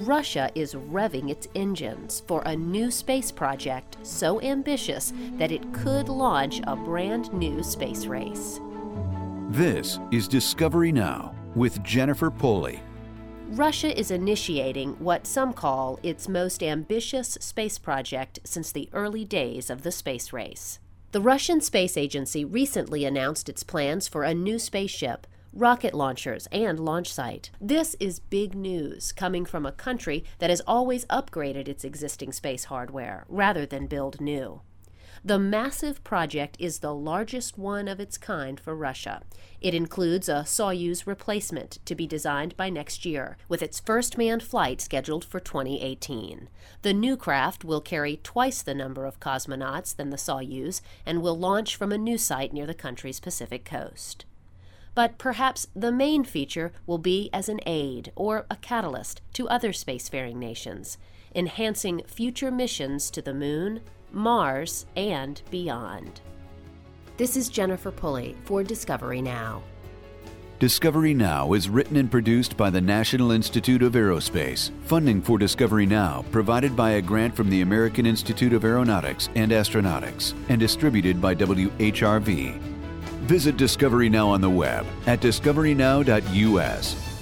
Russia is revving its engines for a new space project so ambitious that it could launch a brand new space race. This is Discovery Now with Jennifer Pulley. Russia is initiating what some call its most ambitious space project since the early days of the space race. The Russian Space Agency recently announced its plans for a new spaceship, rocket launchers, and launch site. This is big news coming from a country that has always upgraded its existing space hardware rather than build new. The massive project is the largest one of its kind for Russia. It includes a Soyuz replacement to be designed by next year, with its first manned flight scheduled for 2018. The new craft will carry twice the number of cosmonauts than the Soyuz and will launch from a new site near the country's Pacific coast. But perhaps the main feature will be as an aid or a catalyst to other spacefaring nations, enhancing future missions to the Moon, Mars, and beyond. This is Jennifer Pulley for Discovery Now. Discovery Now is written and produced by the National Institute of Aerospace. Funding for Discovery Now provided by a grant from the American Institute of Aeronautics and Astronautics and distributed by WHRV. Visit Discovery Now on the web at discoverynow.us.